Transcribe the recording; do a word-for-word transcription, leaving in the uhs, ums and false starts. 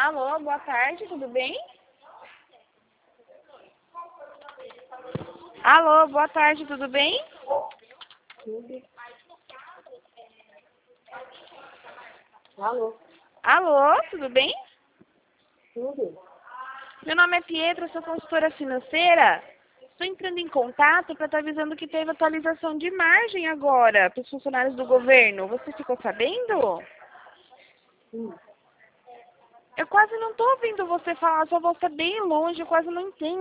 Alô, boa tarde, tudo bem? Alô, boa tarde, tudo bem? Tudo. Alô? Alô, tudo bem? Tudo. Meu nome é Pietra, sou consultora financeira. Estou entrando em contato para estar avisando que teve atualização de margem agora para os funcionários do governo. Você ficou sabendo? Sim. Eu quase não estou ouvindo você falar, sua voz está bem longe, eu quase não entendo.